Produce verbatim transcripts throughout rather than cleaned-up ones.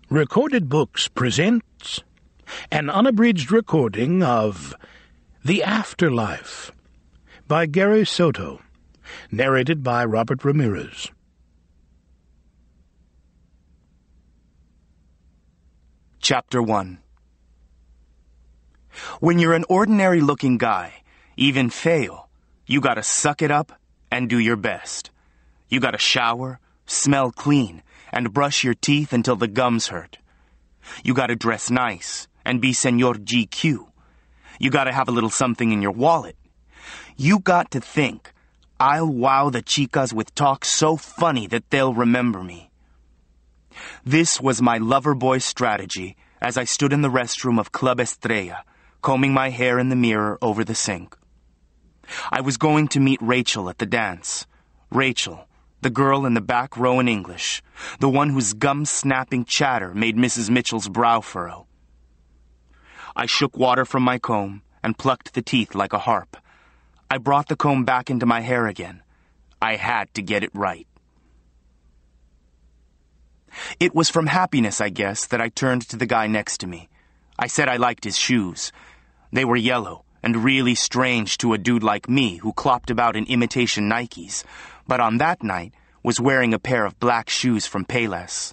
Recorded Books presents an unabridged recording of The Afterlife by Gary Soto, narrated by Robert Ramirez. Chapter one. When you're an ordinary-looking guy, even fail, you gotta suck it up and do your best. You gotta shower, smell clean, and brush your teeth until the gums hurt. You gotta dress nice and be Senor G Q. You gotta have a little something in your wallet. You got to think, I'll wow the chicas with talk so funny that they'll remember me. This was my lover boy strategy as I stood in the restroom of Club Estrella, combing my hair in the mirror over the sink. I was going to meet Rachel at the dance. Rachel, the girl in the back row in English, the one whose gum-snapping chatter made Missus Mitchell's brow furrow. I shook water from my comb and plucked the teeth like a harp. I brought the comb back into my hair again. I had to get it right. It was from happiness, I guess, that I turned to the guy next to me. I said I liked his shoes. They were yellow and really strange to a dude like me who clopped about in imitation Nikes, but on that night was wearing a pair of black shoes from Payless.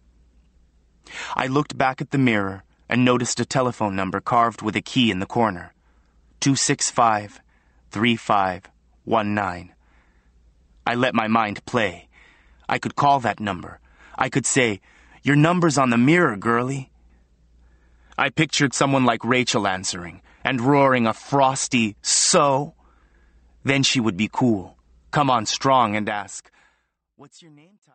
I looked back at the mirror and noticed a telephone number carved with a key in the corner. two six five, three five one nine. I let my mind play. I could call that number. I could say, "Your number's on the mirror, girlie." I pictured someone like Rachel answering and roaring a frosty, "So?" Then she would be cool, come on strong and ask, "What's your name,